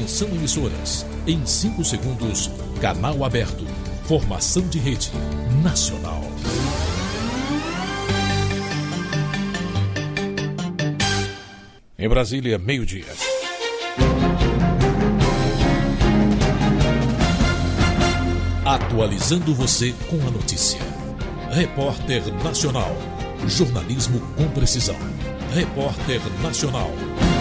Atenção emissoras, em 5 segundos, canal aberto, formação de rede nacional. Em Brasília, meio-dia. Atualizando você com a notícia. Repórter Nacional. Jornalismo com precisão. Repórter Nacional.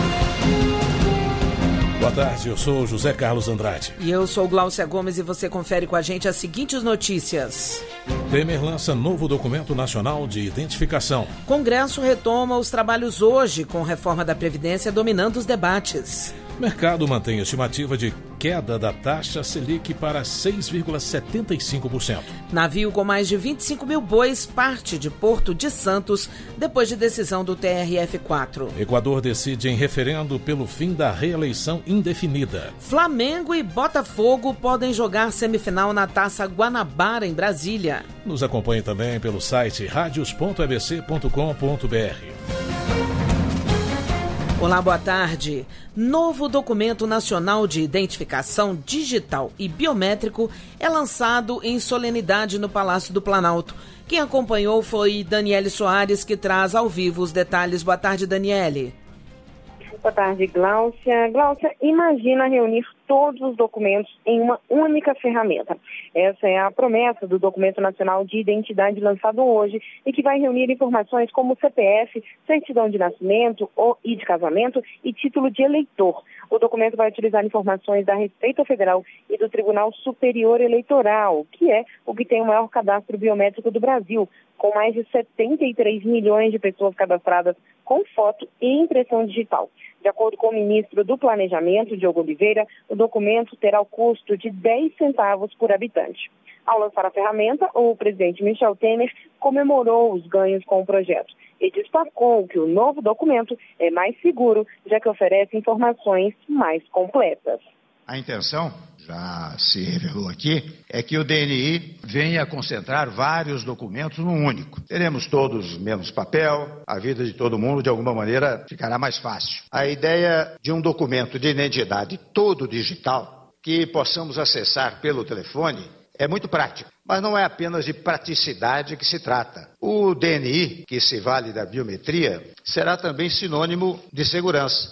Boa tarde, eu sou José Carlos Andrade. E eu sou Gláucia Gomes e você confere com a gente as seguintes notícias. Temer lança novo documento nacional de identificação. Congresso retoma os trabalhos hoje, com reforma da Previdência dominando os debates. Mercado mantém a estimativa de queda da taxa Selic para 6,75%. Navio com mais de 25 mil bois parte de Porto de Santos depois de decisão do TRF4. Equador decide em referendo pelo fim da reeleição indefinida. Flamengo e Botafogo podem jogar semifinal na Taça Guanabara, em Brasília. Nos acompanhe também pelo site radios.abc.com.br. Olá, boa tarde. Novo documento nacional de identificação digital e biométrico é lançado em solenidade no Palácio do Planalto. Quem acompanhou foi Daniele Soares, que traz ao vivo os detalhes. Boa tarde, Daniele. Boa tarde, Gláucia. Gláucia, imagina reunir todos os documentos em uma única ferramenta. Essa é a promessa do Documento Nacional de Identidade lançado hoje e que vai reunir informações como CPF, certidão de nascimento e de casamento e título de eleitor. O documento vai utilizar informações da Receita Federal e do Tribunal Superior Eleitoral, que é o que tem o maior cadastro biométrico do Brasil, com mais de 73 milhões de pessoas cadastradas com foto e impressão digital. De acordo com o ministro do Planejamento, Diogo Oliveira, o documento terá o custo de 10 centavos por habitante. Ao lançar a ferramenta, o presidente Michel Temer comemorou os ganhos com o projeto e destacou que o novo documento é mais seguro, já que oferece informações mais completas. A intenção, já se revelou aqui, é que o DNI venha a concentrar vários documentos num único. Teremos todos menos papel, a vida de todo mundo, de alguma maneira, ficará mais fácil. A ideia de um documento de identidade todo digital, que possamos acessar pelo telefone, é muito prático, mas não é apenas de praticidade que se trata. O DNI, que se vale da biometria, será também sinônimo de segurança.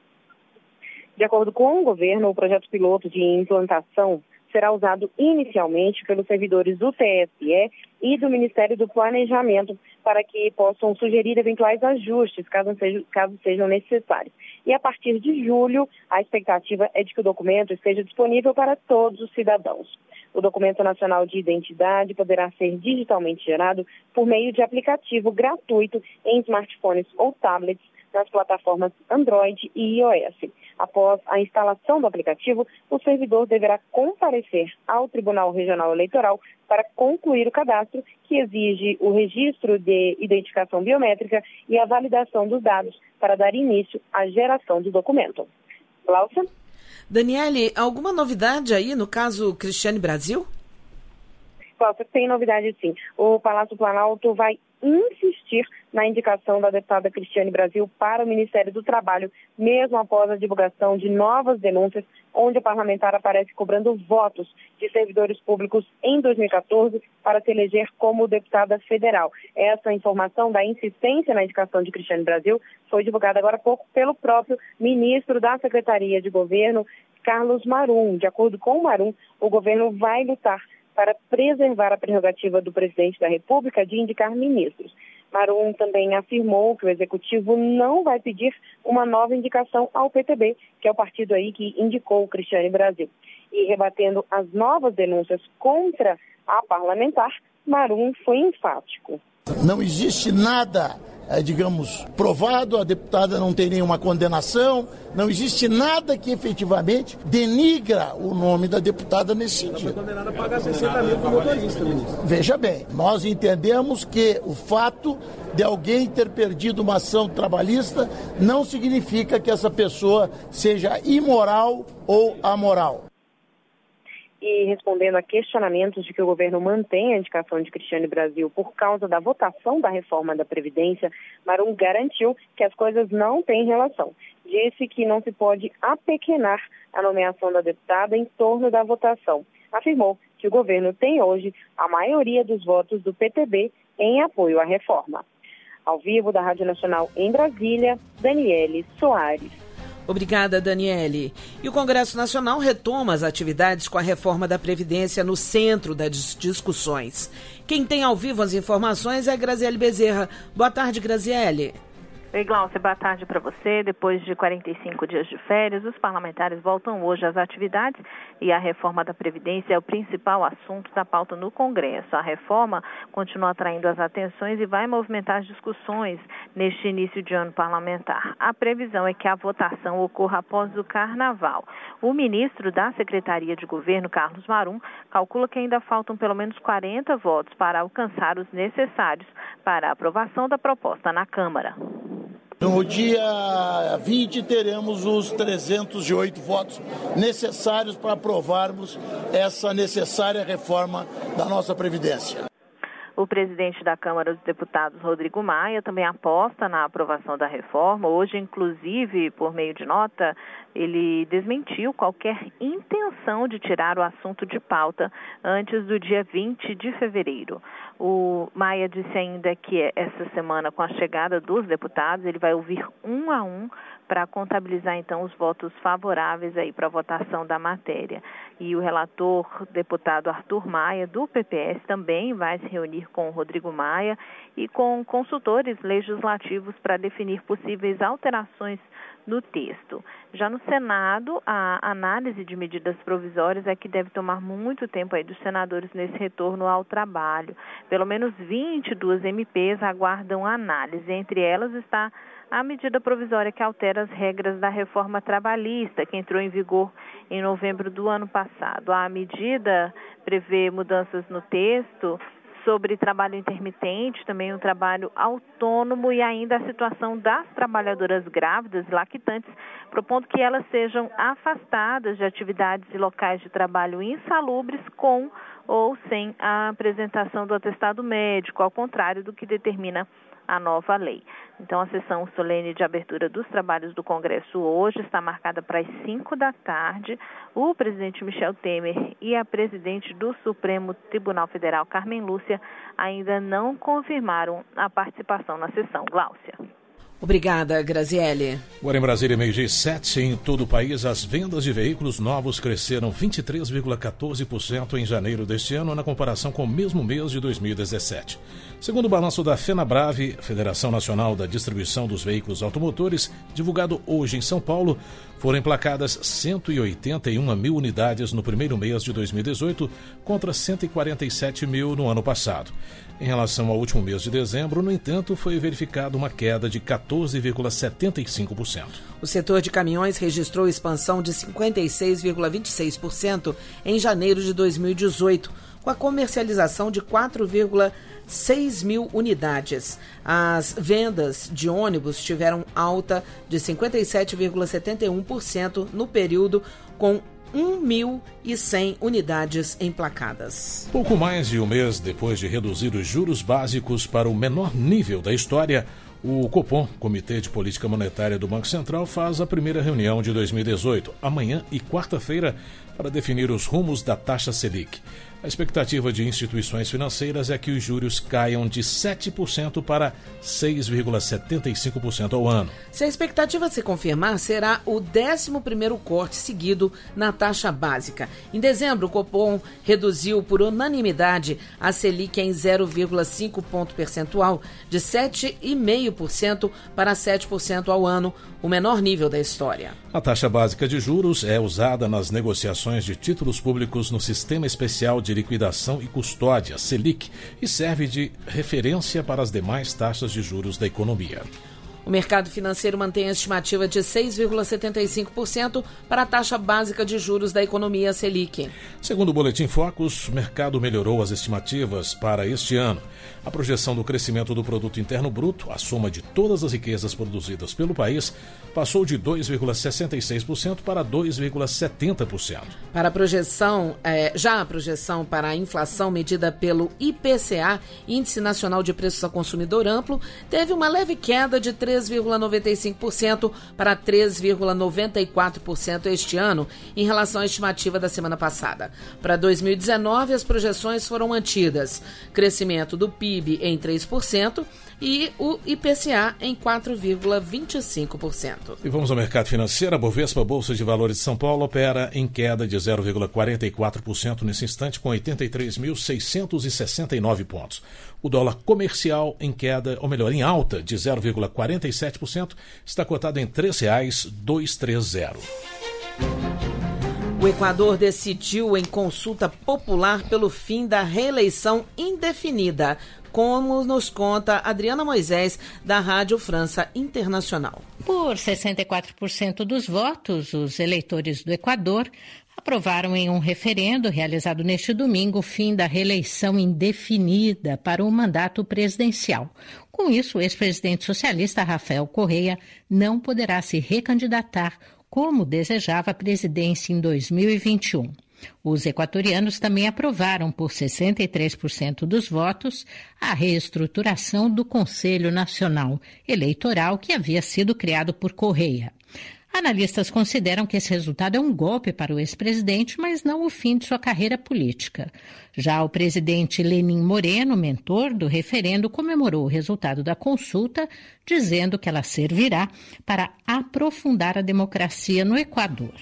De acordo com o governo, o projeto piloto de implantação será usado inicialmente pelos servidores do TSE e do Ministério do Planejamento para que possam sugerir eventuais ajustes, caso sejam necessários. E a partir de julho, a expectativa é de que o documento esteja disponível para todos os cidadãos. O Documento Nacional de Identidade poderá ser digitalmente gerado por meio de aplicativo gratuito em smartphones ou tablets nas plataformas Android e iOS. Após a instalação do aplicativo, o servidor deverá comparecer ao Tribunal Regional Eleitoral para concluir o cadastro, que exige o registro de identificação biométrica e a validação dos dados para dar início à geração do documento. Gláucia? Daniele, alguma novidade aí no caso Cristiane Brasil? Gláucia, tem novidade sim. O Palácio Planalto vai insistir na indicação da deputada Cristiane Brasil para o Ministério do Trabalho, mesmo após a divulgação de novas denúncias, onde a parlamentar aparece cobrando votos de servidores públicos em 2014 para se eleger como deputada federal. Essa informação da insistência na indicação de Cristiane Brasil foi divulgada agora há pouco pelo próprio ministro da Secretaria de Governo, Carlos Marum. De acordo com o Marum, o governo vai lutar para preservar a prerrogativa do presidente da República de indicar ministros. Marum também afirmou que o Executivo não vai pedir uma nova indicação ao PTB, que é o partido aí que indicou Cristiane Brasil. E rebatendo as novas denúncias contra a parlamentar, Marum foi enfático. Não existe nada, provado, a deputada não tem nenhuma condenação, não existe nada que efetivamente denigra o nome da deputada nesse sentido. Ela foi condenada a pagar 60 mil para o motorista, ministro. Veja bem, nós entendemos que o fato de alguém ter perdido uma ação trabalhista não significa que essa pessoa seja imoral ou amoral. E respondendo a questionamentos de que o governo mantém a indicação de Cristiane Brasil por causa da votação da reforma da Previdência, Marum garantiu que as coisas não têm relação. Disse que não se pode apequenar a nomeação da deputada em torno da votação. Afirmou que o governo tem hoje a maioria dos votos do PTB em apoio à reforma. Ao vivo da Rádio Nacional em Brasília, Daniele Soares. Obrigada, Daniele. E o Congresso Nacional retoma as atividades com a reforma da Previdência no centro das discussões. Quem tem ao vivo as informações é a Graziele Bezerra. Boa tarde, Graziele. Oi, Glaucia, boa tarde para você. Depois de 45 dias de férias, os parlamentares voltam hoje às atividades e a reforma da Previdência é o principal assunto da pauta no Congresso. A reforma continua atraindo as atenções e vai movimentar as discussões neste início de ano parlamentar. A previsão é que a votação ocorra após o Carnaval. O ministro da Secretaria de Governo, Carlos Marum, calcula que ainda faltam pelo menos 40 votos para alcançar os necessários para a aprovação da proposta na Câmara. No dia 20 teremos os 308 votos necessários para aprovarmos essa necessária reforma da nossa Previdência. O presidente da Câmara dos Deputados, Rodrigo Maia, também aposta na aprovação da reforma. Hoje, inclusive, por meio de nota, ele desmentiu qualquer intenção de tirar o assunto de pauta antes do dia 20 de fevereiro. O Maia disse ainda que essa semana, com a chegada dos deputados, ele vai ouvir um a um para contabilizar, então, os votos favoráveis aí para a votação da matéria. E o relator, deputado Arthur Maia, do PPS, também vai se reunir com o Rodrigo Maia e com consultores legislativos para definir possíveis alterações no texto. Já no Senado, a análise de medidas provisórias é que deve tomar muito tempo aí dos senadores nesse retorno ao trabalho. Pelo menos 22 MPs aguardam análise. Entre elas está a medida provisória que altera as regras da reforma trabalhista, que entrou em vigor em novembro do ano passado. A medida prevê mudanças no texto sobre trabalho intermitente, também o trabalho autônomo e ainda a situação das trabalhadoras grávidas e lactantes, propondo que elas sejam afastadas de atividades e locais de trabalho insalubres com ou sem a apresentação do atestado médico, ao contrário do que determina a nova lei. Então, a sessão solene de abertura dos trabalhos do Congresso hoje está marcada para as 5 da tarde. O presidente Michel Temer e a presidente do Supremo Tribunal Federal, Carmen Lúcia, ainda não confirmaram a participação na sessão. Gláucia. Obrigada, Graziele. Agora em Brasília, 12h07, em todo o país, as vendas de veículos novos cresceram 23,14% em janeiro deste ano, na comparação com o mesmo mês de 2017. Segundo o balanço da FenaBrave, Federação Nacional da Distribuição dos Veículos Automotores, divulgado hoje em São Paulo, foram emplacadas 181 mil unidades no primeiro mês de 2018, contra 147 mil no ano passado. Em relação ao último mês de dezembro, no entanto, foi verificada uma queda de 14,75%. O setor de caminhões registrou expansão de 56,26% em janeiro de 2018, com a comercialização de 4,6 mil unidades. As vendas de ônibus tiveram alta de 57,71% no período, com 1.100 unidades emplacadas. Pouco mais de um mês depois de reduzir os juros básicos para o menor nível da história, o Copom, Comitê de Política Monetária do Banco Central, faz a primeira reunião de 2018, amanhã e quarta-feira, para definir os rumos da taxa Selic. A expectativa de instituições financeiras é que os juros caiam de 7% para 6,75% ao ano. Se a expectativa se confirmar, será o 11º corte seguido na taxa básica. Em dezembro, o Copom reduziu por unanimidade a Selic em 0,5 ponto percentual, de 7,5% para 7% ao ano, o menor nível da história. A taxa básica de juros é usada nas negociações de títulos públicos no Sistema Especial de Liquidação e Custódia, Selic, e serve de referência para as demais taxas de juros da economia. O mercado financeiro mantém a estimativa de 6,75% para a taxa básica de juros da economia Selic. Segundo o Boletim Focus, o mercado melhorou as estimativas para este ano. A projeção do crescimento do Produto Interno Bruto, a soma de todas as riquezas produzidas pelo país, passou de 2,66% para 2,70%. Para a projeção, já a projeção para a inflação medida pelo IPCA, Índice Nacional de Preços ao Consumidor Amplo, teve uma leve queda de 3,95% para 3,94% este ano, em relação à estimativa da semana passada. Para 2019, as projeções foram mantidas. Crescimento do PIB em 3% e o IPCA em 4,25%. E vamos ao mercado financeiro. A Bovespa, Bolsa de Valores de São Paulo, opera em queda de 0,44% nesse instante, com 83.669 pontos. O dólar comercial em queda, ou melhor, em alta de 0,47%, está cotado em R$ 3,230. O Equador decidiu em consulta popular pelo fim da reeleição indefinida, como nos conta Adriana Moisés, da Rádio França Internacional. Por 64% dos votos, os eleitores do Equador aprovaram em um referendo realizado neste domingo o fim da reeleição indefinida para o mandato presidencial. Com isso, o ex-presidente socialista Rafael Correa não poderá se recandidatar como desejava a presidência em 2021. Os equatorianos também aprovaram, por 63% dos votos, a reestruturação do Conselho Nacional Eleitoral que havia sido criado por Correa. Analistas consideram que esse resultado é um golpe para o ex-presidente, mas não o fim de sua carreira política. Já o presidente Lenín Moreno, mentor do referendo, comemorou o resultado da consulta, dizendo que ela servirá para aprofundar a democracia no Equador.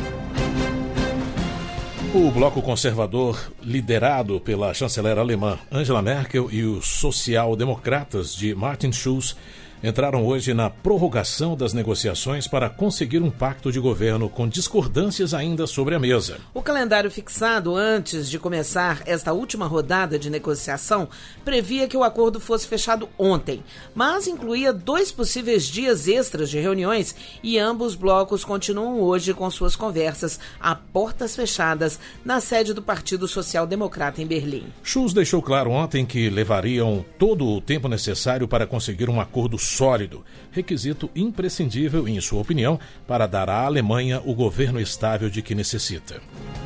O bloco conservador, liderado pela chanceler alemã Angela Merkel e os social-democratas de Martin Schulz, entraram hoje na prorrogação das negociações para conseguir um pacto de governo com discordâncias ainda sobre a mesa. O calendário fixado antes de começar esta última rodada de negociação previa que o acordo fosse fechado ontem, mas incluía 2 possíveis dias extras de reuniões e ambos blocos continuam hoje com suas conversas a portas fechadas na sede do Partido Social Democrata em Berlim. Schulz deixou claro ontem que levariam todo o tempo necessário para conseguir um acordo sólido, requisito imprescindível, em sua opinião, para dar à Alemanha o governo estável de que necessita.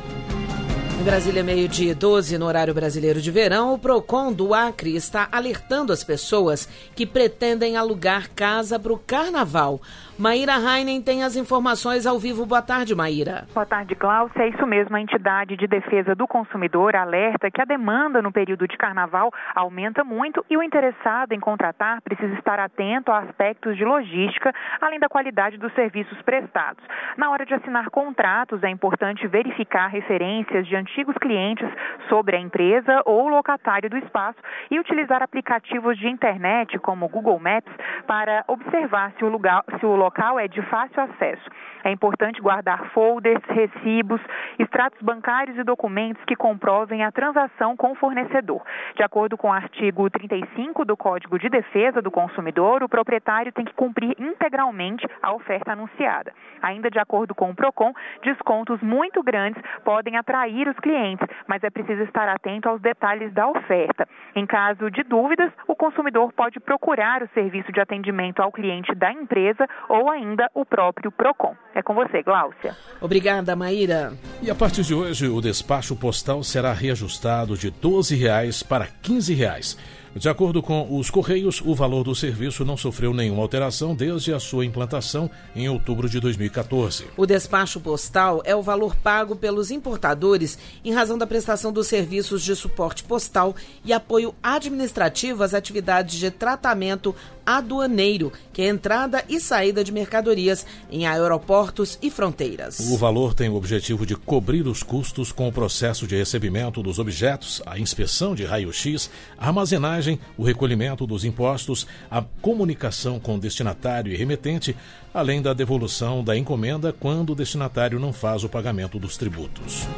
Em Brasília, 12h, no horário brasileiro de verão, o PROCON do Acre está alertando as pessoas que pretendem alugar casa para o carnaval. Maíra Heinen tem as informações ao vivo. Boa tarde, Maíra. Boa tarde, Glaucia. É isso mesmo, a entidade de defesa do consumidor alerta que a demanda no período de carnaval aumenta muito e o interessado em contratar precisa estar atento a aspectos de logística, além da qualidade dos serviços prestados. Na hora de assinar contratos, é importante verificar referências de antigos clientes sobre a empresa ou locatário do espaço e utilizar aplicativos de internet como o Google Maps para observar se o local é de fácil acesso. É importante guardar folders, recibos, extratos bancários e documentos que comprovem a transação com o fornecedor. De acordo com o artigo 35 do Código de Defesa do Consumidor, o proprietário tem que cumprir integralmente a oferta anunciada. Ainda de acordo com o PROCON, descontos muito grandes podem atrair os clientes, mas é preciso estar atento aos detalhes da oferta. Em caso de dúvidas, o consumidor pode procurar o serviço de atendimento ao cliente da empresa ou ainda o próprio PROCON. É com você, Glaucia. Obrigada, Maíra. E a partir de hoje, o despacho postal será reajustado de R$ 12 para R$ 15. De acordo com os Correios, o valor do serviço não sofreu nenhuma alteração desde a sua implantação em outubro de 2014. O despacho postal é o valor pago pelos importadores em razão da prestação dos serviços de suporte postal e apoio administrativo às atividades de tratamento aduaneiro, que é entrada e saída de mercadorias em aeroportos e fronteiras. O valor tem o objetivo de cobrir os custos com o processo de recebimento dos objetos, a inspeção de raio-x, a armazenagem, o recolhimento dos impostos, a comunicação com destinatário e remetente, além da devolução da encomenda quando o destinatário não faz o pagamento dos tributos.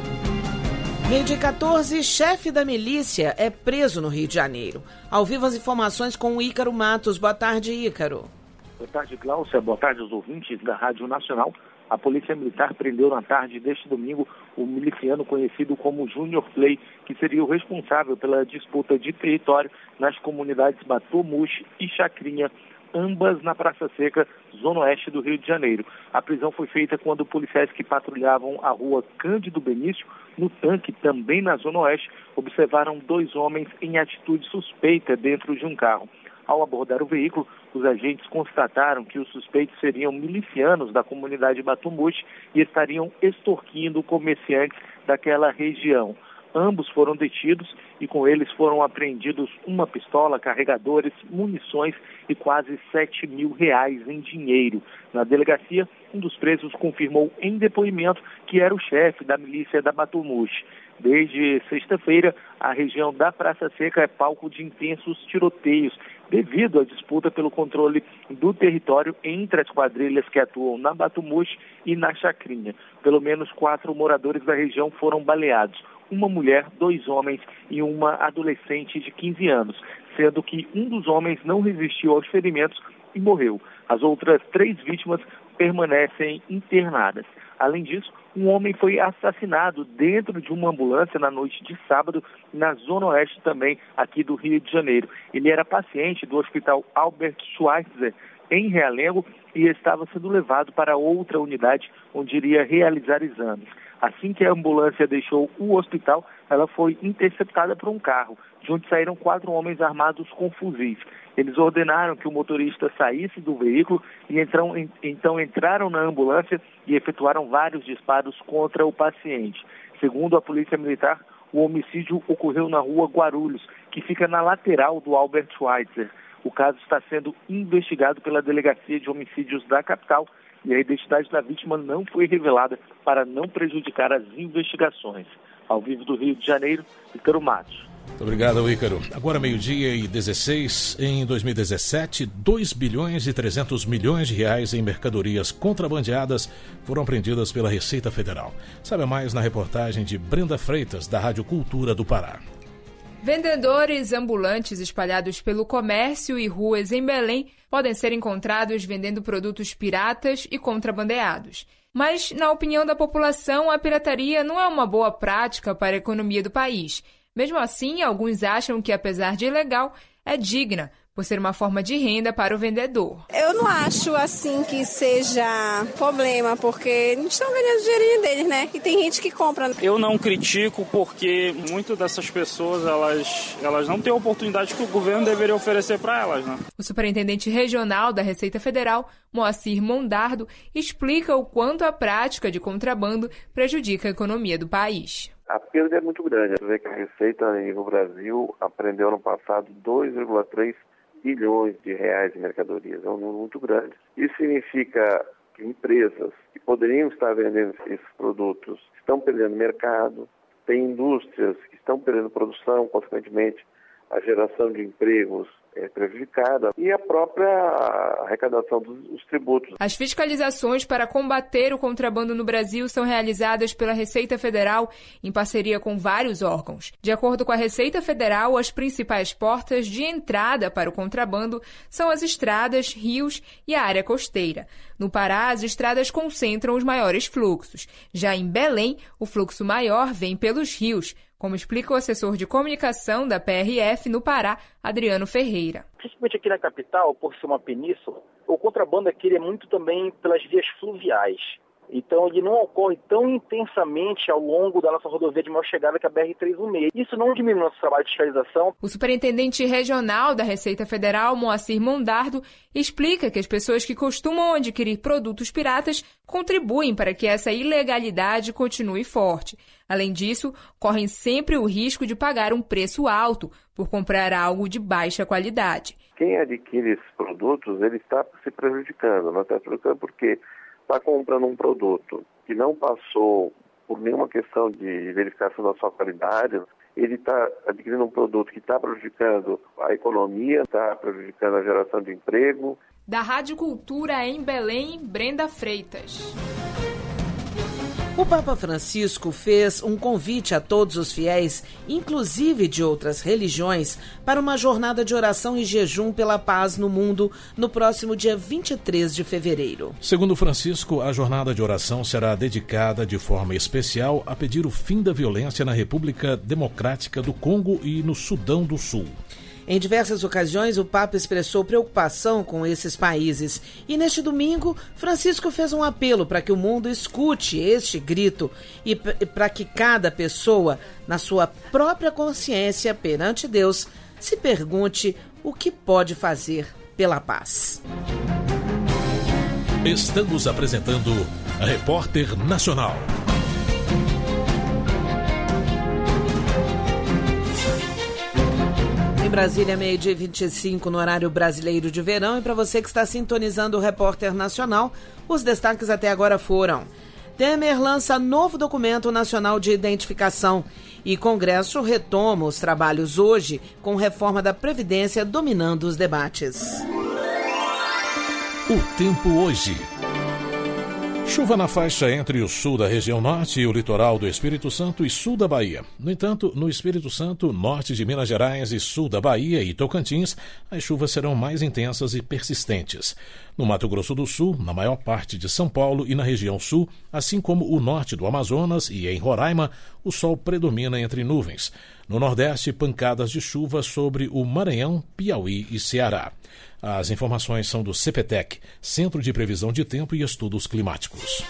12h14, chefe da milícia é preso no Rio de Janeiro. Ao vivo as informações com o Ícaro Matos. Boa tarde, Ícaro. Boa tarde, Glaucia. Boa tarde aos ouvintes da Rádio Nacional. A Polícia Militar prendeu na tarde deste domingo o miliciano conhecido como Junior Play, que seria o responsável pela disputa de território nas comunidades Batomuxi e Chacrinha, ambas na Praça Seca, zona oeste do Rio de Janeiro. A prisão foi feita quando policiais que patrulhavam a rua Cândido Benício, no Tanque, também na zona oeste, observaram 2 homens em atitude suspeita dentro de um carro. Ao abordar o veículo, os agentes constataram que os suspeitos seriam milicianos da comunidade Batomuxi e estariam extorquindo comerciantes daquela região. Ambos foram detidos e com eles foram apreendidos uma pistola, carregadores, munições e quase R$7 mil em dinheiro. Na delegacia, um dos presos confirmou em depoimento que era o chefe da milícia da Batomuxi. Desde sexta-feira, a região da Praça Seca é palco de intensos tiroteios, devido à disputa pelo controle do território entre as quadrilhas que atuam na Batomuxi e na Chacrinha. Pelo menos 4 moradores da região foram baleados. Uma mulher, 2 homens e uma adolescente de 15 anos, sendo que um dos homens não resistiu aos ferimentos e morreu. As outras 3 vítimas permanecem internadas. Além disso, um homem foi assassinado dentro de uma ambulância na noite de sábado, na zona oeste também, aqui do Rio de Janeiro. Ele era paciente do Hospital Albert Schweitzer, em Realengo, e estava sendo levado para outra unidade, onde iria realizar exames. Assim que a ambulância deixou o hospital, ela foi interceptada por um carro, de onde saíram 4 homens armados com fuzis. Eles ordenaram que o motorista saísse do veículo e então entraram na ambulância e efetuaram vários disparos contra o paciente. Segundo a Polícia Militar, o homicídio ocorreu na rua Guarulhos, que fica na lateral do Albert Schweitzer. O caso está sendo investigado pela Delegacia de Homicídios da capital e a identidade da vítima não foi revelada para não prejudicar as investigações. Ao vivo do Rio de Janeiro, Ícaro Matos. Muito obrigado, Ícaro. Agora, 12h16, em 2017, 2 bilhões e 300 milhões de reais em mercadorias contrabandeadas foram apreendidas pela Receita Federal. Saiba mais na reportagem de Brenda Freitas, da Rádio Cultura do Pará. Vendedores ambulantes espalhados pelo comércio e ruas em Belém podem ser encontrados vendendo produtos piratas e contrabandeados. Mas, na opinião da população, a pirataria não é uma boa prática para a economia do país. Mesmo assim, alguns acham que, apesar de ilegal, é digna, por ser uma forma de renda para o vendedor. Eu não acho assim que seja problema, porque eles estão vendendo o dinheirinho deles, né? E tem gente que compra. Eu não critico porque muitas dessas pessoas, elas não têm a oportunidade que o governo deveria oferecer para elas, né? O superintendente regional da Receita Federal, Moacir Mondardo, explica o quanto a prática de contrabando prejudica a economia do país. A perda é muito grande. Você vê que a Receita no Brasil apreendeu no passado 2,3 bilhões de reais em mercadorias. É um número muito grande. Isso significa que empresas que poderiam estar vendendo esses produtos estão perdendo mercado, tem indústrias que estão perdendo produção, consequentemente a geração de empregos é prejudicada e a própria arrecadação dos tributos. As fiscalizações para combater o contrabando no Brasil são realizadas pela Receita Federal em parceria com vários órgãos. De acordo com a Receita Federal, as principais portas de entrada para o contrabando são as estradas, rios e a área costeira. No Pará, as estradas concentram os maiores fluxos. Já em Belém, o fluxo maior vem pelos rios, como explica o assessor de comunicação da PRF no Pará, Adriano Ferreira. Principalmente aqui na capital, por ser uma península, o contrabando aqui é muito também pelas vias fluviais. Então ele não ocorre tão intensamente ao longo da nossa rodovia de maior chegada que é a BR-316. Isso não diminui o nosso trabalho de fiscalização. O superintendente regional da Receita Federal, Moacir Mondardo, explica que as pessoas que costumam adquirir produtos piratas contribuem para que essa ilegalidade continue forte. Além disso, correm sempre o risco de pagar um preço alto por comprar algo de baixa qualidade. Quem adquire esses produtos, ele está se prejudicando. Não está prejudicando porque está comprando um produto que não passou por nenhuma questão de verificação da sua qualidade, ele está adquirindo um produto que está prejudicando a economia, está prejudicando a geração de emprego. Da Rádio Cultura em Belém, Brenda Freitas. O Papa Francisco fez um convite a todos os fiéis, inclusive de outras religiões, para uma jornada de oração e jejum pela paz no mundo no próximo dia 23 de fevereiro. Segundo Francisco, a jornada de oração será dedicada de forma especial a pedir o fim da violência na República Democrática do Congo e no Sudão do Sul. Em diversas ocasiões, o Papa expressou preocupação com esses países e, neste domingo, Francisco fez um apelo para que o mundo escute este grito e para que cada pessoa, na sua própria consciência perante Deus, se pergunte o que pode fazer pela paz. Estamos apresentando Repórter Nacional. Brasília, 12h25 no horário brasileiro de verão. E para você que está sintonizando o Repórter Nacional, os destaques até agora foram: Temer lança novo documento nacional de identificação e Congresso retoma os trabalhos hoje com reforma da Previdência dominando os debates. O tempo hoje. Chuva na faixa entre o sul da região norte e o litoral do Espírito Santo e sul da Bahia. No entanto, no Espírito Santo, norte de Minas Gerais e sul da Bahia e Tocantins, as chuvas serão mais intensas e persistentes. No Mato Grosso do Sul, na maior parte de São Paulo e na região sul, assim como o norte do Amazonas e em Roraima, o sol predomina entre nuvens. No Nordeste, pancadas de chuva sobre o Maranhão, Piauí e Ceará. As informações são do CPTEC, Centro de Previsão de Tempo e Estudos Climáticos.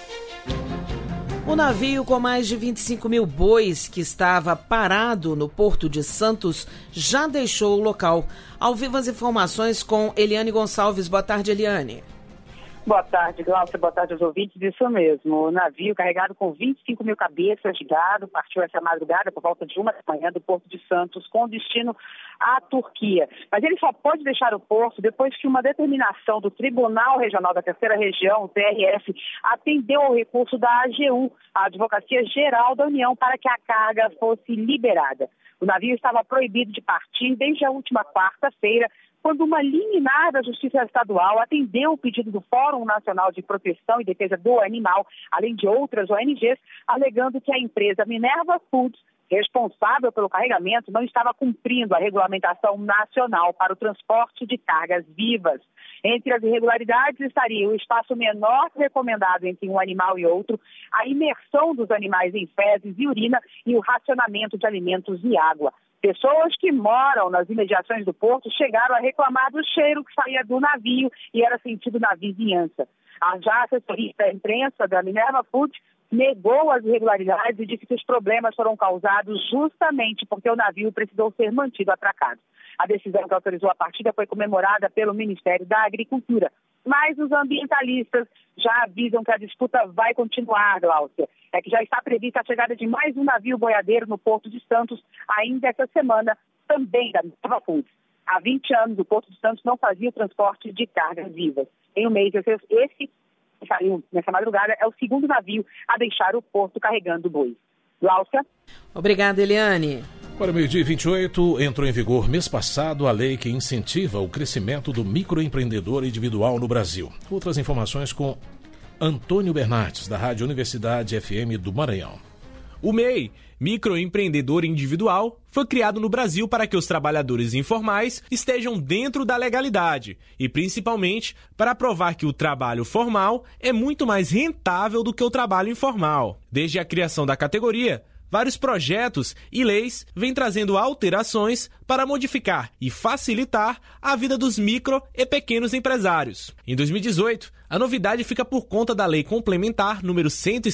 O navio com mais de 25 mil bois que estava parado no Porto de Santos já deixou o local. Ao vivo as informações com Eliane Gonçalves. Boa tarde, Eliane. Boa tarde, Glaucia. Boa tarde aos ouvintes. Isso mesmo. O navio carregado com 25 mil cabeças de gado partiu essa madrugada por volta de 1 da manhã do Porto de Santos com destino à Turquia. Mas ele só pode deixar o porto depois que uma determinação do Tribunal Regional da Terceira Região, o TRF, atendeu ao recurso da AGU, a Advocacia Geral da União, para que a carga fosse liberada. O navio estava proibido de partir desde a última quarta-feira, quando uma liminar da Justiça Estadual atendeu o pedido do Fórum Nacional de Proteção e Defesa do Animal, além de outras ONGs, alegando que a empresa Minerva Foods, responsável pelo carregamento, não estava cumprindo a regulamentação nacional para o transporte de cargas vivas. Entre as irregularidades estaria o espaço menor recomendado entre um animal e outro, a imersão dos animais em fezes e urina e o racionamento de alimentos e água. Pessoas que moram nas imediações do porto chegaram a reclamar do cheiro que saía do navio e era sentido na vizinhança. A já assessoria da imprensa da Minerva Foods negou as irregularidades e disse que os problemas foram causados justamente porque o navio precisou ser mantido atracado. A decisão que autorizou a partida foi comemorada pelo Ministério da Agricultura. Mas os ambientalistas já avisam que a disputa vai continuar, Glaucia. É que já está prevista a chegada de mais um navio boiadeiro no Porto de Santos, ainda essa semana, também da Minerva Foods. Há 20 anos, o Porto de Santos não fazia o transporte de cargas vivas. Em um mês, esse que saiu nessa madrugada é o segundo navio a deixar o porto carregando bois. Glaucia. Obrigada, Eliane. Para o meio-dia 28, entrou em vigor mês passado a lei que incentiva o crescimento do microempreendedor individual no Brasil. Outras informações com Antônio Bernardes, da Rádio Universidade FM do Maranhão. O MEI, Microempreendedor Individual, foi criado no Brasil para que os trabalhadores informais estejam dentro da legalidade e, principalmente, para provar que o trabalho formal é muito mais rentável do que o trabalho informal. Desde a criação da categoria, vários projetos e leis vêm trazendo alterações para modificar e facilitar a vida dos micro e pequenos empresários. Em 2018, a novidade fica por conta da Lei Complementar número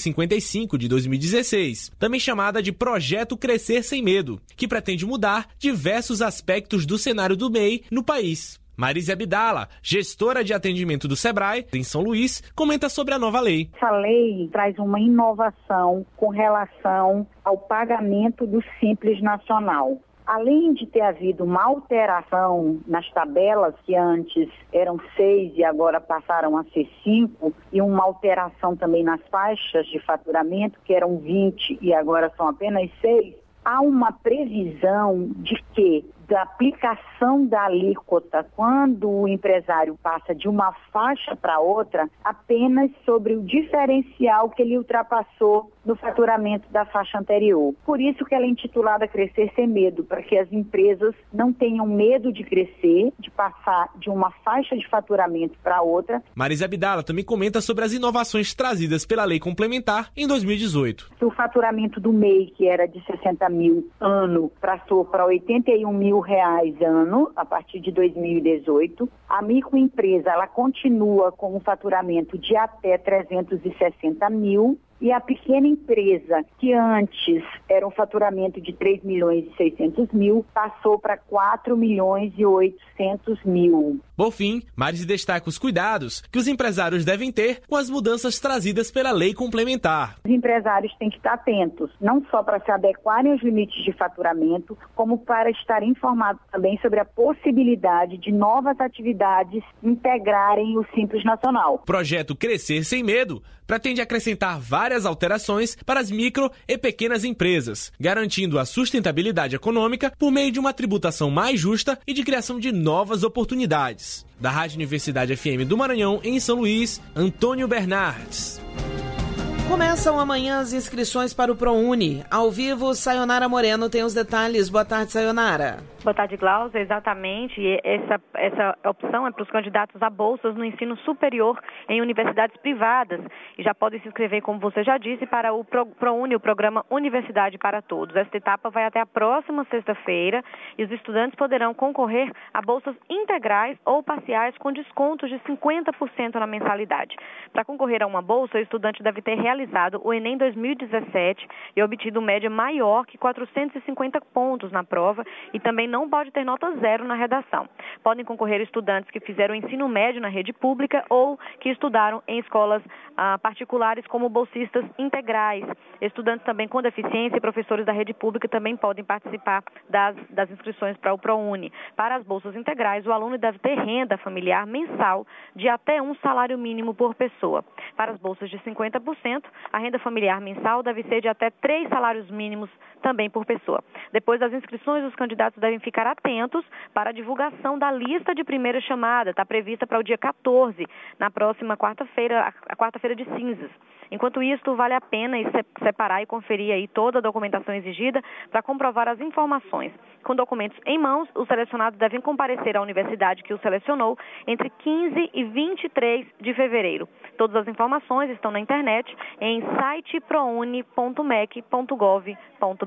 155 de 2016, também chamada de Projeto Crescer Sem Medo, que pretende mudar diversos aspectos do cenário do MEI no país. Marise Abdala, gestora de atendimento do Sebrae, em São Luís, comenta sobre a nova lei. Essa lei traz uma inovação com relação ao pagamento do Simples Nacional. Além de ter havido uma alteração nas tabelas, que antes eram 6 e agora passaram a ser 5, e uma alteração também nas faixas de faturamento, que eram 20 e agora são apenas 6, há uma previsão de que da aplicação da alíquota, quando o empresário passa de uma faixa para outra, apenas sobre o diferencial que ele ultrapassou no faturamento da faixa anterior. Por isso que ela é intitulada Crescer Sem Medo, para que as empresas não tenham medo de crescer, de passar de uma faixa de faturamento para outra. Marisa Abdala também comenta sobre as inovações trazidas pela lei complementar em 2018. O faturamento do MEI, que era de 60 mil ano, passou para 81 mil reais ano, a partir de 2018. A microempresa, ela continua com um faturamento de até 360 mil. E a pequena empresa, que antes era um faturamento de 3 milhões e 600 mil, passou para 4 milhões e 800 mil. Por fim, Maris destaca os cuidados que os empresários devem ter com as mudanças trazidas pela lei complementar. Os empresários têm que estar atentos, não só para se adequarem aos limites de faturamento, como para estar informados também sobre a possibilidade de novas atividades integrarem o Simples Nacional. O projeto Crescer Sem Medo pretende acrescentar várias alterações para as micro e pequenas empresas, garantindo a sustentabilidade econômica por meio de uma tributação mais justa e de criação de novas oportunidades. Da Rádio Universidade FM do Maranhão, em São Luís, Antônio Bernardes. Começam amanhã as inscrições para o ProUni. Ao vivo, Sayonara Moreno tem os detalhes. Boa tarde, Sayonara. Boa tarde, Glaucia. Exatamente. Essa opção é para os candidatos a bolsas no ensino superior em universidades privadas. E já podem se inscrever, como você já disse, para o ProUni, o Programa Universidade para Todos. Esta etapa vai até a próxima sexta-feira e os estudantes poderão concorrer a bolsas integrais ou parciais com descontos de 50% na mensalidade. Para concorrer a uma bolsa, o estudante deve ter realizado o Enem 2017 e obtido média maior que 450 pontos na prova e também não pode ter nota 0 na redação. Podem concorrer estudantes que fizeram ensino médio na rede pública ou que estudaram em escolas particulares como bolsistas integrais. Estudantes também com deficiência e professores da rede pública também podem participar das inscrições para o ProUni. Para as bolsas integrais, o aluno deve ter renda familiar mensal de até um salário mínimo por pessoa. Para as bolsas de 50%, a renda familiar mensal deve ser de até 3 salários mínimos também por pessoa. Depois das inscrições, os candidatos devem ficar atentos para a divulgação da lista de primeira chamada. Está prevista para o dia 14, na próxima quarta-feira, a quarta-feira de cinzas. Enquanto isso, vale a pena separar e conferir aí toda a documentação exigida para comprovar as informações. Com documentos em mãos, os selecionados devem comparecer à universidade que o selecionou entre 15 e 23 de fevereiro. Todas as informações estão na internet em site prouni.mec.gov.br.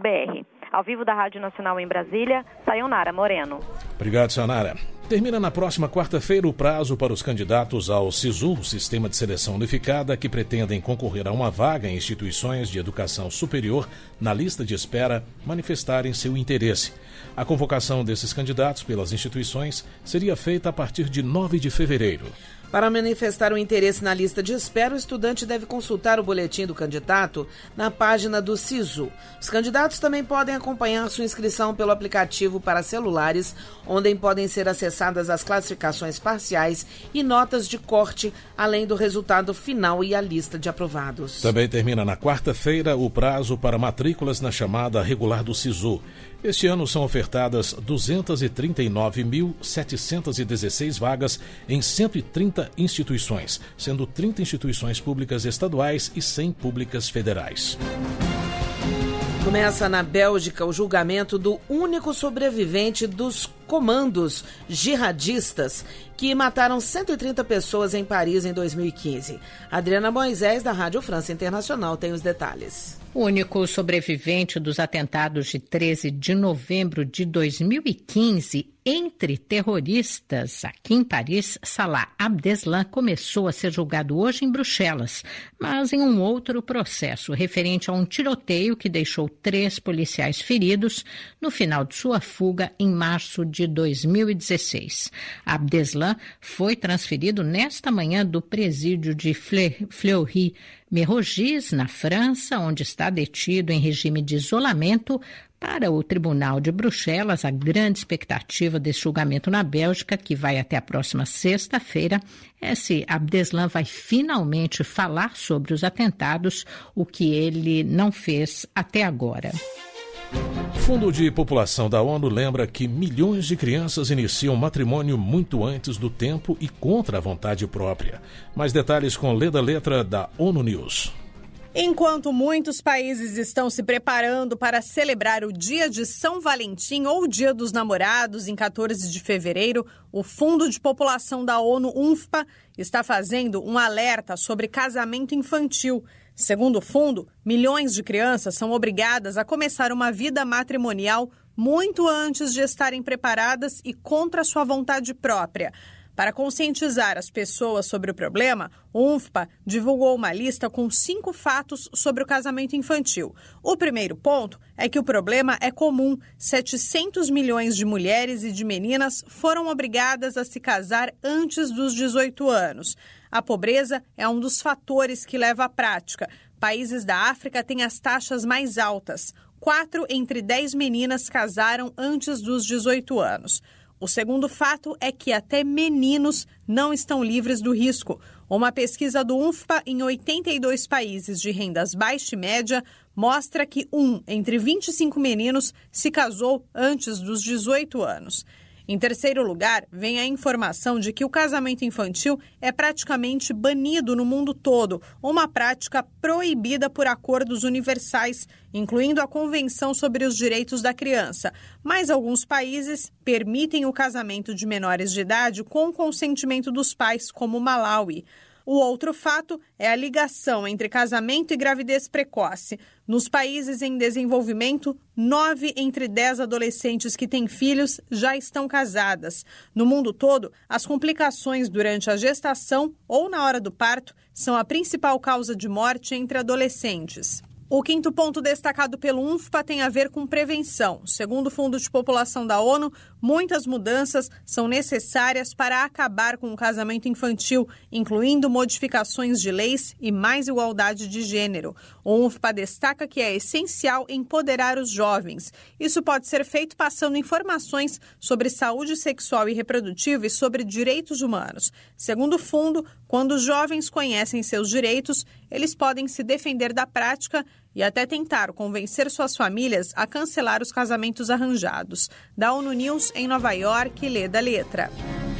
Ao vivo da Rádio Nacional em Brasília, Sayonara Moreno. Obrigado, Sayonara. Termina na próxima quarta-feira o prazo para os candidatos ao SISU, Sistema de Seleção Unificada, que pretendem concorrer a uma vaga em instituições de educação superior na lista de espera, manifestarem seu interesse. A convocação desses candidatos pelas instituições seria feita a partir de 9 de fevereiro. Para manifestar o interesse na lista de espera, o estudante deve consultar o boletim do candidato na página do SISU. Os candidatos também podem acompanhar sua inscrição pelo aplicativo para celulares, onde podem ser acessadas as classificações parciais e notas de corte, além do resultado final e a lista de aprovados. Também termina na quarta-feira o prazo para matrículas na chamada regular do SISU. Este ano são ofertadas 239.716 vagas em 130 instituições, sendo 30 instituições públicas estaduais e 100 públicas federais. Começa na Bélgica o julgamento do único sobrevivente dos comandos jihadistas que mataram 130 pessoas em Paris em 2015. Adriana Moisés, da Rádio França Internacional, tem os detalhes. O único sobrevivente dos atentados de 13 de novembro de 2015 entre terroristas aqui em Paris, Salah Abdeslam, começou a ser julgado hoje em Bruxelas, mas em um outro processo, referente a um tiroteio que deixou 3 policiais feridos no final de sua fuga em março de 2016. Abdeslam foi transferido nesta manhã do presídio de Fleury-Mérogis, na França, onde está detido em regime de isolamento, para o Tribunal de Bruxelas. A grande expectativa desse julgamento na Bélgica, que vai até a próxima sexta-feira, é se Abdeslam vai finalmente falar sobre os atentados, o que ele não fez até agora. O Fundo de População da ONU lembra que milhões de crianças iniciam matrimônio muito antes do tempo e contra a vontade própria. Mais detalhes com Leda Letra, da ONU News. Enquanto muitos países estão se preparando para celebrar o Dia de São Valentim ou o Dia dos Namorados em 14 de fevereiro, o Fundo de População da ONU, UNFPA, está fazendo um alerta sobre casamento infantil. Segundo o fundo, milhões de crianças são obrigadas a começar uma vida matrimonial muito antes de estarem preparadas e contra sua vontade própria. Para conscientizar as pessoas sobre o problema, o UNFPA divulgou uma lista com 5 fatos sobre o casamento infantil. O primeiro ponto é que o problema é comum. 700 milhões de mulheres e de meninas foram obrigadas a se casar antes dos 18 anos. A pobreza é um dos fatores que leva à prática. Países da África têm as taxas mais altas. 4 entre 10 meninas casaram antes dos 18 anos. O segundo fato é que até meninos não estão livres do risco. Uma pesquisa do UNFPA em 82 países de rendas baixa e média mostra que 1 entre 25 meninos se casou antes dos 18 anos. Em terceiro lugar, vem a informação de que o casamento infantil é praticamente banido no mundo todo, uma prática proibida por acordos universais, incluindo a Convenção sobre os Direitos da Criança. Mas alguns países permitem o casamento de menores de idade com consentimento dos pais, como Malawi. O outro fato é a ligação entre casamento e gravidez precoce. Nos países em desenvolvimento, 9 entre 10 adolescentes que têm filhos já estão casadas. No mundo todo, as complicações durante a gestação ou na hora do parto são a principal causa de morte entre adolescentes. O quinto ponto destacado pelo UNFPA tem a ver com prevenção. Segundo o Fundo de População da ONU, muitas mudanças são necessárias para acabar com o casamento infantil, incluindo modificações de leis e mais igualdade de gênero. O UNFPA destaca que é essencial empoderar os jovens. Isso pode ser feito passando informações sobre saúde sexual e reprodutiva e sobre direitos humanos. Segundo o fundo, quando os jovens conhecem seus direitos, eles podem se defender da prática e até tentar convencer suas famílias a cancelar os casamentos arranjados. Da ONU News, em Nova York, lê da letra.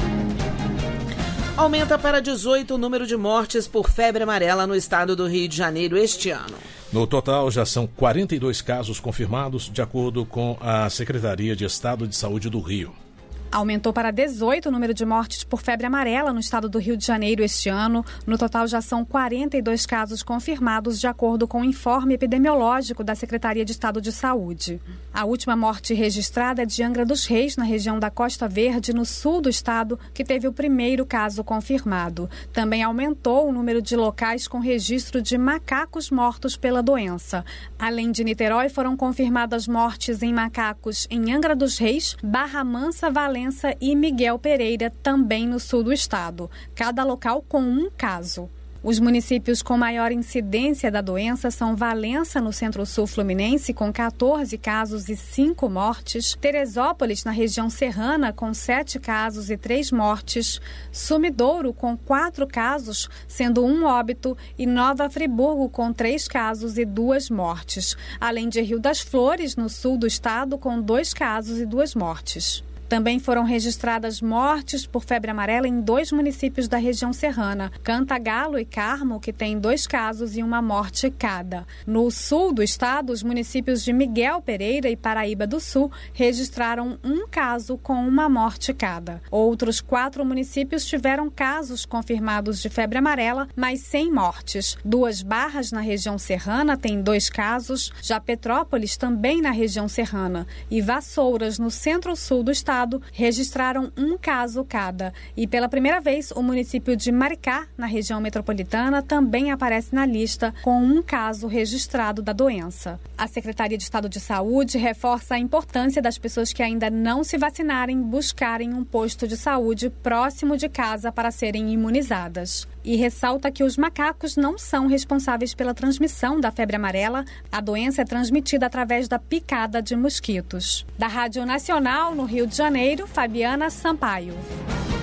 Aumenta para 18 o número de mortes por febre amarela no estado do Rio de Janeiro este ano. No total, já são 42 casos confirmados, de acordo com a Secretaria de Estado de Saúde do Rio. Aumentou para 18 o número de mortes por febre amarela no estado do Rio de Janeiro este ano. No total, já são 42 casos confirmados, de acordo com o informe epidemiológico da Secretaria de Estado de Saúde. A última morte registrada é de Angra dos Reis, na região da Costa Verde, no sul do estado, que teve o primeiro caso confirmado. Também aumentou o número de locais com registro de macacos mortos pela doença. Além de Niterói, foram confirmadas mortes em macacos em Angra dos Reis, Barra Mansa, Valença e Miguel Pereira, também no sul do estado. Cada local com um caso. Os municípios com maior incidência da doença são Valença, no centro-sul fluminense, com 14 casos e 5 mortes, Teresópolis, na região serrana, com 7 casos e 3 mortes, Sumidouro, com 4 casos, sendo 1 óbito, e Nova Friburgo, com 3 casos e 2 mortes, além de Rio das Flores, no sul do estado, com 2 casos e 2 mortes. Também foram registradas mortes por febre amarela em 2 municípios da região serrana, Cantagalo e Carmo, que têm 2 casos e 1 morte cada. No sul do estado, os municípios de Miguel Pereira e Paraíba do Sul registraram 1 caso com 1 morte cada. Outros 4 municípios tiveram casos confirmados de febre amarela, mas sem mortes. 2 Barras, na região serrana, têm 2 casos, já Petrópolis, também na região serrana, e Vassouras, no centro-sul do estado, registraram 1 caso cada. E pela primeira vez, o município de Maricá, na região metropolitana, também aparece na lista com 1 caso registrado da doença. A Secretaria de Estado de Saúde reforça a importância das pessoas que ainda não se vacinarem buscarem um posto de saúde próximo de casa para serem imunizadas. E ressalta que os macacos não são responsáveis pela transmissão da febre amarela. A doença é transmitida através da picada de mosquitos. Da Rádio Nacional, no Rio de Janeiro, Fabiana Sampaio.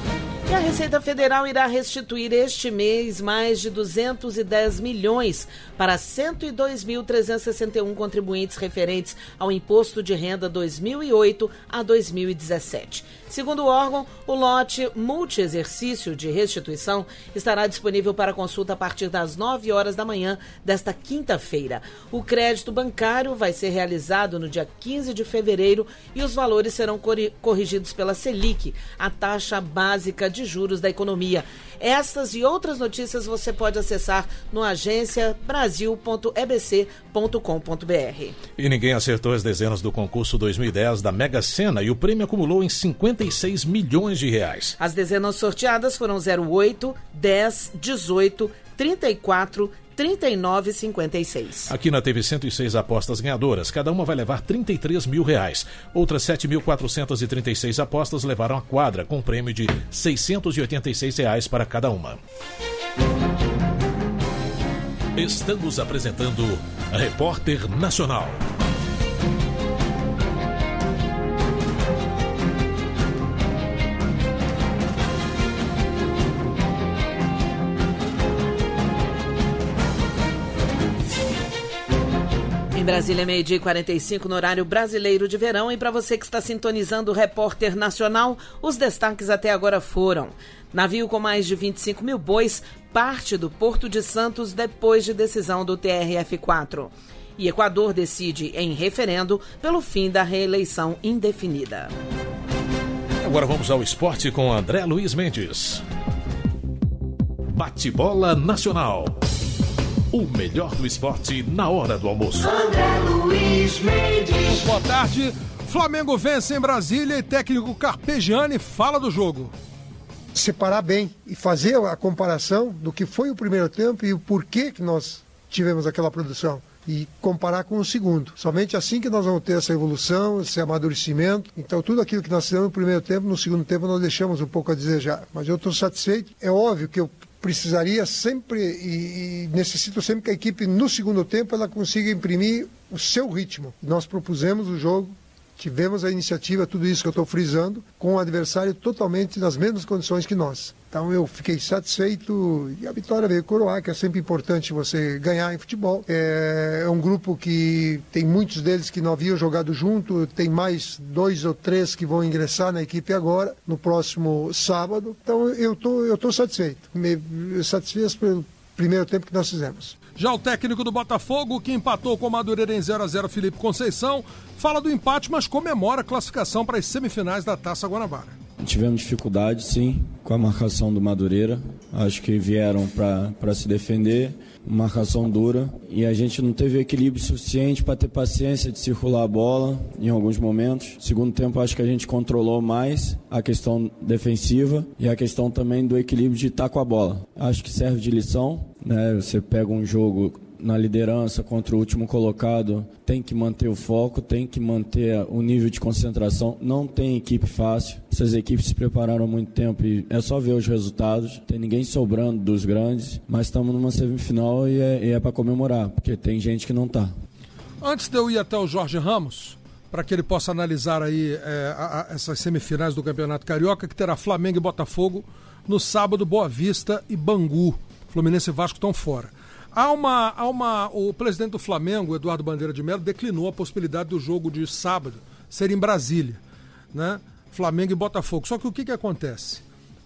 E a Receita Federal irá restituir este mês mais de 210 milhões para 102.361 contribuintes referentes ao Imposto de Renda 2008 a 2017. Segundo o órgão, o lote multi-exercício de restituição estará disponível para consulta a partir das 9 horas da manhã desta quinta-feira. O crédito bancário vai ser realizado no dia 15 de fevereiro e os valores serão corrigidos pela Selic, a taxa básica de juros da economia. Essas e outras notícias você pode acessar no agenciabrasil.ebc.com.br. E ninguém acertou as dezenas do concurso 2010 da Mega Sena e o prêmio acumulou em 56 milhões de reais. As dezenas sorteadas foram 08, 10, 18, 34, 39 e 56. Aqui na teve 106 apostas ganhadoras, cada uma vai levar 33 mil reais. Outras 7.436 apostas levaram a quadra, com prêmio de 686 reais para cada uma. Estamos apresentando Repórter Nacional. Brasília, 12h45 no horário brasileiro de verão. E para você que está sintonizando o Repórter Nacional, os destaques até agora foram: navio com mais de 25 mil bois parte do Porto de Santos depois de decisão do TRF4. E Equador decide em referendo pelo fim da reeleição indefinida. Agora vamos ao esporte com André Luiz Mendes. Bate-bola nacional. O melhor do esporte na hora do almoço. André Luiz Mendes. Boa tarde. Flamengo vence em Brasília e técnico Carpegiani fala do jogo. Separar bem e fazer a comparação do que foi o primeiro tempo e o porquê que nós tivemos aquela produção. E comparar com o segundo. Somente assim que nós vamos ter essa evolução, esse amadurecimento. Então tudo aquilo que nós fizemos no primeiro tempo, no segundo tempo nós deixamos um pouco a desejar. Mas eu estou satisfeito. É óbvio que eu precisaria sempre e necessito sempre que a equipe no segundo tempo ela consiga imprimir o seu ritmo. Nós propusemos o jogo, tivemos a iniciativa, tudo isso que eu estou frisando, com o adversário totalmente nas mesmas condições que nós. Então eu fiquei satisfeito e a vitória veio coroar, que é sempre importante você ganhar em futebol. É um grupo que tem muitos deles que não haviam jogado junto, tem mais 2 ou 3 que vão ingressar na equipe agora, no próximo sábado. Então eu tô satisfeito, satisfeito pelo primeiro tempo que nós fizemos. Já o técnico do Botafogo, que empatou com o Madureira em 0-0, Felipe Conceição, fala do empate, mas comemora a classificação para as semifinais da Taça Guanabara. Tivemos dificuldade, sim, com a marcação do Madureira. Acho que vieram para se defender, marcação dura. E a gente não teve equilíbrio suficiente para ter paciência de circular a bola em alguns momentos. Segundo tempo, acho que a gente controlou mais a questão defensiva e a questão também do equilíbrio de estar com a bola. Acho que serve de lição, né? Você pega um jogo na liderança contra o último colocado, tem que manter o foco, tem que manter o nível de concentração. Não tem equipe fácil. Essas equipes se prepararam há muito tempo e é só ver os resultados. Tem ninguém sobrando dos grandes, mas estamos numa semifinal e é para comemorar, porque tem gente que não está. Antes de eu ir até o Jorge Ramos, para que ele possa analisar aí essas semifinais do Campeonato Carioca, que terá Flamengo e Botafogo no sábado, Boa Vista e Bangu. Fluminense e Vasco estão fora. O presidente do Flamengo, Eduardo Bandeira de Mello, declinou a possibilidade do jogo de sábado ser em Brasília, né? Flamengo e Botafogo. Só que o que acontece?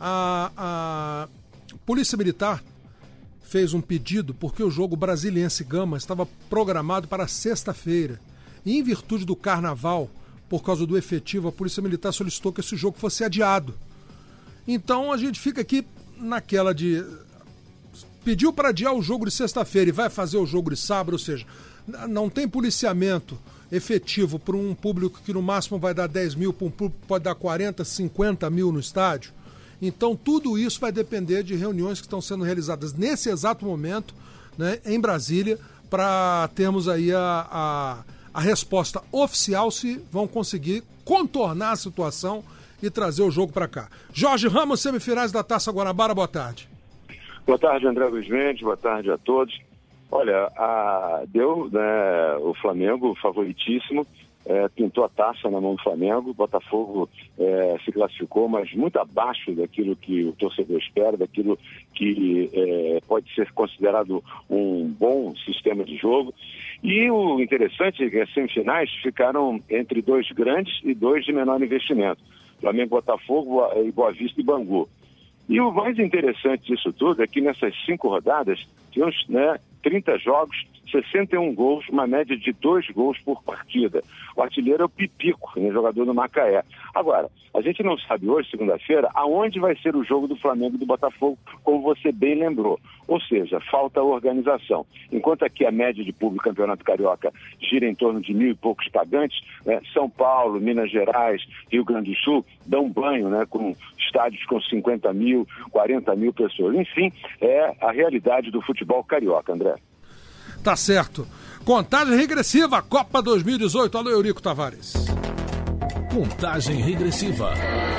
A Polícia Militar fez um pedido porque o jogo Brasiliense Gama estava programado para sexta-feira. E em virtude do carnaval, por causa do efetivo, a Polícia Militar solicitou que esse jogo fosse adiado. Então a gente fica aqui naquela de... Pediu para adiar o jogo de sexta-feira e vai fazer o jogo de sábado, ou seja, não tem policiamento efetivo para um público que no máximo vai dar 10 mil, para um público que pode dar 40, 50 mil no estádio. Então tudo isso vai depender de reuniões que estão sendo realizadas nesse exato momento, né, em Brasília, para termos aí a resposta oficial se vão conseguir contornar a situação e trazer o jogo para cá. Jorge Ramos, semifinais da Taça Guanabara, boa tarde. Boa tarde, André Luiz Mendes, boa tarde a todos. Olha, deu, né, o Flamengo favoritíssimo, pintou a taça na mão do Flamengo. O Botafogo se classificou, mas muito abaixo daquilo que o torcedor espera, daquilo que pode ser considerado um bom sistema de jogo. E o interessante é que as semifinais ficaram entre 2 grandes e 2 de menor investimento. Flamengo, Botafogo, Boa Vista e Bangu. E o mais interessante disso tudo é que nessas 5 rodadas tivemos 30 jogos, 61 gols, uma média de 2 gols por partida. O artilheiro é o Pipico, jogador do Macaé. Agora, a gente não sabe hoje, segunda-feira, aonde vai ser o jogo do Flamengo e do Botafogo, como você bem lembrou. Ou seja, falta organização. Enquanto aqui a média de público do Campeonato Carioca gira em torno de 1.000 e poucos pagantes, São Paulo, Minas Gerais, Rio Grande do Sul dão banho, com estádios com 50 mil, 40 mil pessoas. Enfim, é a realidade do futebol carioca, André. Tá certo. Contagem regressiva, Copa 2018. Alô, Eurico Tavares. Contagem regressiva.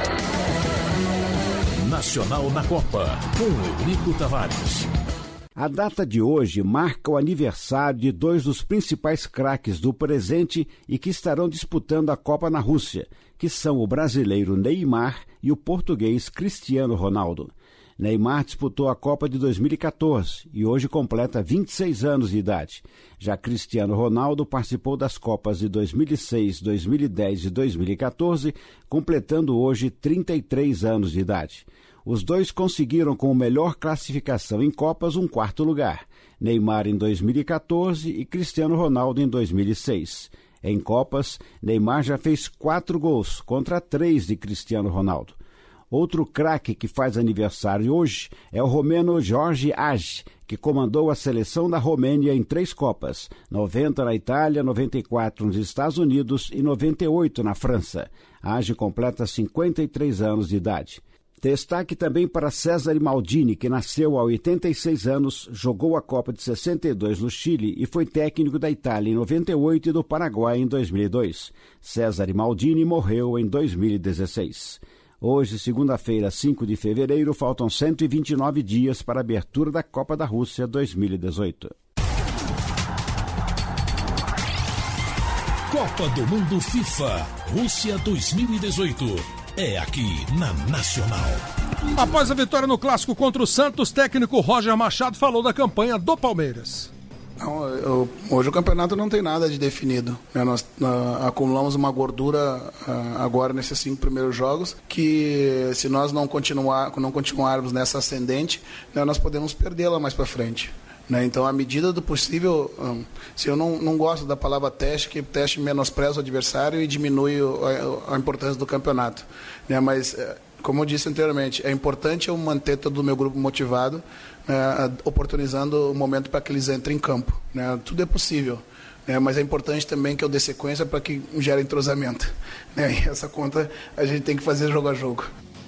Nacional na Copa, com Eurico Tavares. A data de hoje marca o aniversário de 2 dos principais craques do presente e que estarão disputando a Copa na Rússia, que são o brasileiro Neymar e o português Cristiano Ronaldo. Neymar disputou a Copa de 2014 e hoje completa 26 anos de idade. Já Cristiano Ronaldo participou das Copas de 2006, 2010 e 2014, completando hoje 33 anos de idade. Os dois conseguiram, com melhor classificação em Copas, um 4º lugar. Neymar em 2014 e Cristiano Ronaldo em 2006. Em Copas, Neymar já fez 4 gols contra 3 de Cristiano Ronaldo. Outro craque que faz aniversário hoje é o romeno Jorge Hagi, que comandou a seleção da Romênia em 3 Copas, 90 na Itália, 94 nos Estados Unidos e 98 na França. Hagi completa 53 anos de idade. Destaque também para César Maldini, que nasceu há 86 anos, jogou a Copa de 62 no Chile e foi técnico da Itália em 98 e do Paraguai em 2002. César Maldini morreu em 2016. Hoje, segunda-feira, 5 de fevereiro, faltam 129 dias para a abertura da Copa da Rússia 2018. Copa do Mundo FIFA, Rússia 2018. É aqui na Nacional. Após a vitória no Clássico contra o Santos, técnico Roger Machado falou da campanha do Palmeiras. Hoje o campeonato não tem nada de definido. Nós acumulamos uma gordura agora nesses 5 primeiros jogos, que se nós não continuarmos nessa ascendente, nós podemos perdê-la mais para frente. Então, à medida do possível, se eu não gosto da palavra teste, que teste menospreza o adversário e diminui a importância do campeonato. Mas, como eu disse anteriormente, é importante eu manter todo o meu grupo motivado, oportunizando o momento para que eles entrem em campo. Tudo é possível, mas é importante também que eu dê sequência para que gere entrosamento. E essa conta a gente tem que fazer jogo a jogo.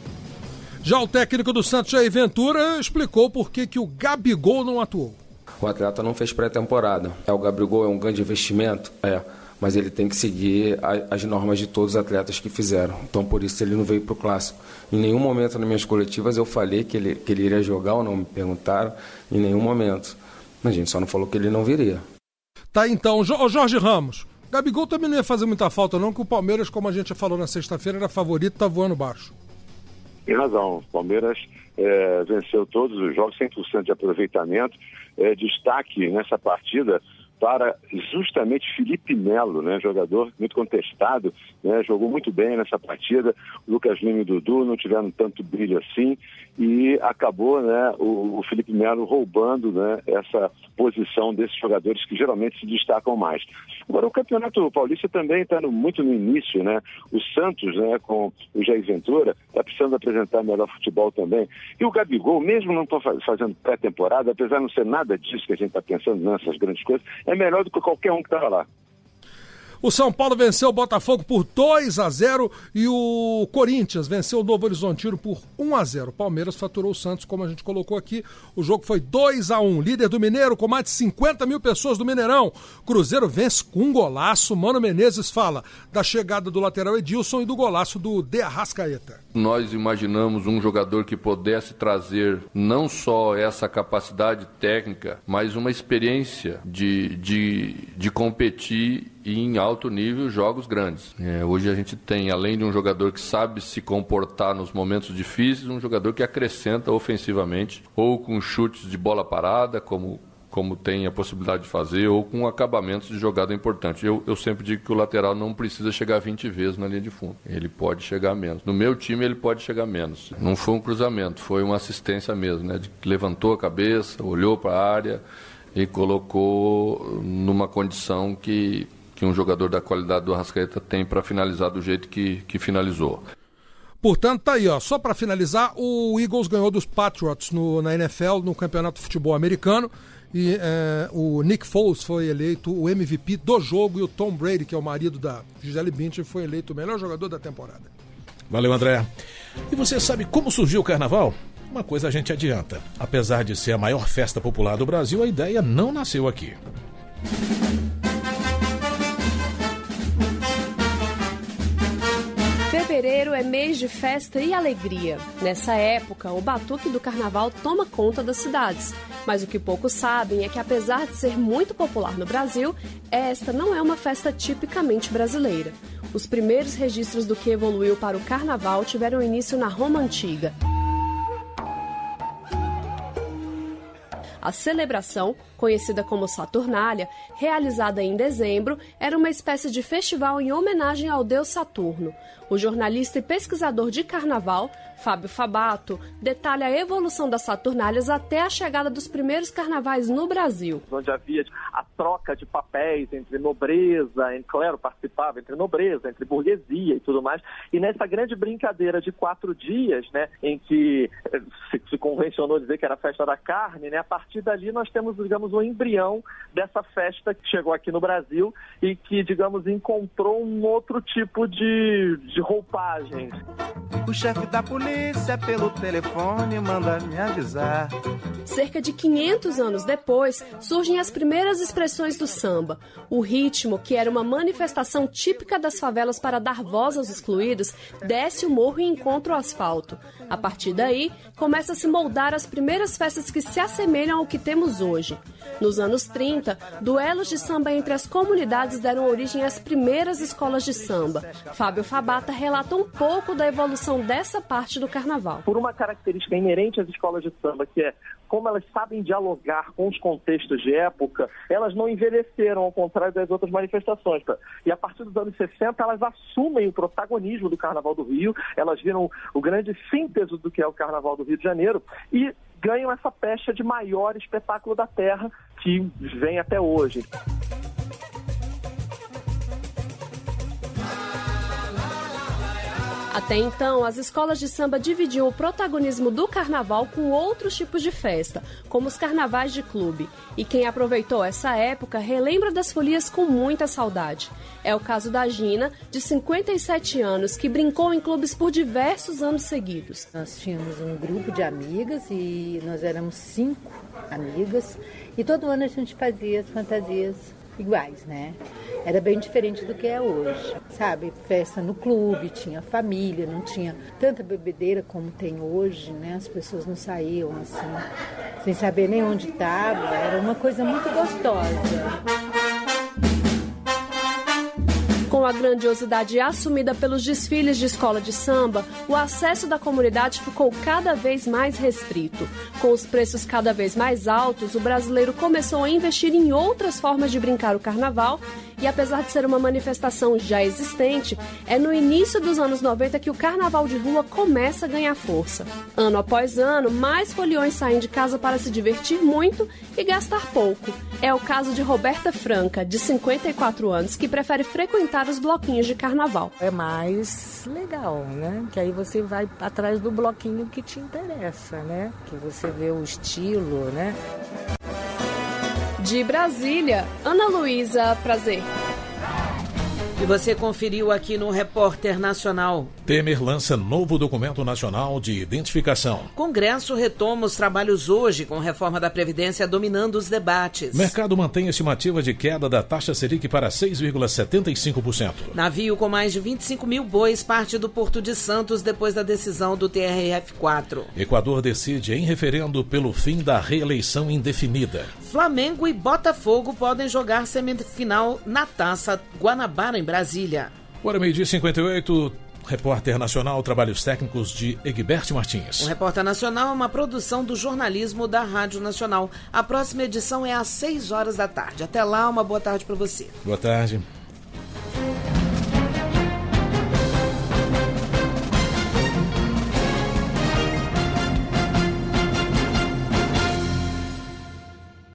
Já o técnico do Santos, Jair Ventura, explicou por que o Gabigol não atuou. O atleta não fez pré-temporada. O Gabigol é um grande investimento? Mas ele tem que seguir as normas de todos os atletas que fizeram. Então, por isso, ele não veio para o Clássico. Em nenhum momento nas minhas coletivas eu falei que ele iria jogar ou não, me perguntaram, em nenhum momento. A gente só não falou que ele não viria. Tá, então, Jorge Ramos, Gabigol também não ia fazer muita falta não, que o Palmeiras, como a gente já falou na sexta-feira, era favorito, tá voando baixo. Tem razão, o Palmeiras venceu todos os jogos, 100% de aproveitamento. Destaque nessa partida para justamente Felipe Melo, jogador muito contestado, jogou muito bem nessa partida. Lucas Lima e Dudu não tiveram tanto brilho assim e acabou o Felipe Melo roubando essa posição desses jogadores que geralmente se destacam mais. Agora, o Campeonato Paulista também está muito no início, O Santos, com o Jair Ventura, está precisando apresentar melhor futebol também. E o Gabigol, mesmo não fazendo pré-temporada, apesar de não ser nada disso que a gente está pensando nessas grandes coisas, é melhor do que qualquer um que estava lá. O São Paulo venceu o Botafogo por 2-0 e o Corinthians venceu o Novo Horizontino por 1-0. O Palmeiras faturou o Santos, como a gente colocou aqui. O jogo foi 2-1. Líder do Mineiro, com mais de 50 mil pessoas do Mineirão. Cruzeiro vence com um golaço. Mano Menezes fala da chegada do lateral Edilson e do golaço do De Arrascaeta. Nós imaginamos um jogador que pudesse trazer não só essa capacidade técnica, mas uma experiência de competir e em alto nível jogos grandes. Hoje a gente tem, além de um jogador que sabe se comportar nos momentos difíceis, um jogador que acrescenta ofensivamente, ou com chutes de bola parada, como tem a possibilidade de fazer, ou com acabamentos de jogada importante. Eu sempre digo que o lateral não precisa chegar 20 vezes na linha de fundo. Ele pode chegar menos. No meu time, ele pode chegar menos. Não foi um cruzamento, foi uma assistência mesmo, né? Levantou a cabeça, olhou para a área e colocou numa condição que um jogador da qualidade do Arrascaeta tem para finalizar do jeito que finalizou. Portanto, tá aí, ó. Só para finalizar, o Eagles ganhou dos Patriots na NFL, no Campeonato de Futebol Americano. E o Nick Foles foi eleito o MVP do jogo e o Tom Brady, que é o marido da Gisele Bündchen, foi eleito o melhor jogador da temporada. Valeu, André. E você sabe como surgiu o Carnaval? Uma coisa a gente adianta. Apesar de ser a maior festa popular do Brasil, a ideia não nasceu aqui. Fevereiro é mês de festa e alegria. Nessa época, o batuque do carnaval toma conta das cidades. Mas o que poucos sabem é que, apesar de ser muito popular no Brasil, esta não é uma festa tipicamente brasileira. Os primeiros registros do que evoluiu para o carnaval tiveram início na Roma Antiga. A celebração, conhecida como Saturnália, realizada em dezembro, era uma espécie de festival em homenagem ao deus Saturno. O jornalista e pesquisador de carnaval, Fábio Fabato, detalha a evolução das Saturnálias até a chegada dos primeiros carnavais no Brasil. Onde havia a troca de papéis entre nobreza, clero participava, entre nobreza, entre burguesia e tudo mais. E nessa grande brincadeira de 4 dias, né, em que se convencionou dizer que era a festa da carne, né, a partir dali nós temos, digamos, um embrião dessa festa que chegou aqui no Brasil e que, digamos, encontrou um outro tipo de roupagem. O chefe da polícia pelo telefone manda me avisar. Cerca de 500 anos depois, surgem as primeiras expressões do samba. O ritmo, que era uma manifestação típica das favelas para dar voz aos excluídos, desce o morro e encontra o asfalto. A partir daí, começa a se moldar as primeiras festas que se assemelham ao que temos hoje. Nos anos 30, duelos de samba entre as comunidades deram origem às primeiras escolas de samba. Fábio Fabata relata um pouco da evolução dessa parte do carnaval. Por uma característica inerente às escolas de samba, que é como elas sabem dialogar com os contextos de época, elas não envelheceram, ao contrário das outras manifestações. Tá? E a partir dos anos 60, elas assumem o protagonismo do Carnaval do Rio, elas viram o grande síntese do que é o Carnaval do Rio de Janeiro e ganham essa pecha de maior espetáculo da terra que vem até hoje. Até então, as escolas de samba dividiam o protagonismo do carnaval com outros tipos de festa, como os carnavais de clube. E quem aproveitou essa época relembra das folias com muita saudade. É o caso da Gina, de 57 anos, que brincou em clubes por diversos anos seguidos. Nós tínhamos um grupo de amigas e nós éramos 5 amigas e todo ano a gente fazia as fantasias iguais, né? Era bem diferente do que é hoje, sabe? Festa no clube, tinha família, não tinha tanta bebedeira como tem hoje, né? As pessoas não saíam assim, sem saber nem onde estava, era uma coisa muito gostosa. Com a grandiosidade assumida pelos desfiles de escola de samba, o acesso da comunidade ficou cada vez mais restrito. Com os preços cada vez mais altos, o brasileiro começou a investir em outras formas de brincar o carnaval e, apesar de ser uma manifestação já existente, é no início dos anos 90 que o carnaval de rua começa a ganhar força. Ano após ano, mais foliões saem de casa para se divertir muito e gastar pouco. É o caso de Roberta Franca, de 54 anos, que prefere frequentar os bloquinhos de carnaval. É mais legal, né? Que aí você vai atrás do bloquinho que te interessa, né? Que você vê o estilo, né? De Brasília, Ana Luísa, prazer. E você conferiu aqui no Repórter Nacional. Temer lança novo documento nacional de identificação. Congresso retoma os trabalhos hoje com reforma da Previdência dominando os debates. Mercado mantém estimativa de queda da taxa Selic para 6,75%. Navio com mais de 25 mil bois parte do Porto de Santos depois da decisão do TRF4. Equador decide em referendo pelo fim da reeleição indefinida. Flamengo e Botafogo podem jogar semifinal na Taça Guanabara, em Brasília. Agora, 12h58, Repórter Nacional, trabalhos técnicos de Egberto Martins. O Repórter Nacional é uma produção do jornalismo da Rádio Nacional. A próxima edição é às 6 horas da tarde. Até lá, uma boa tarde para você. Boa tarde.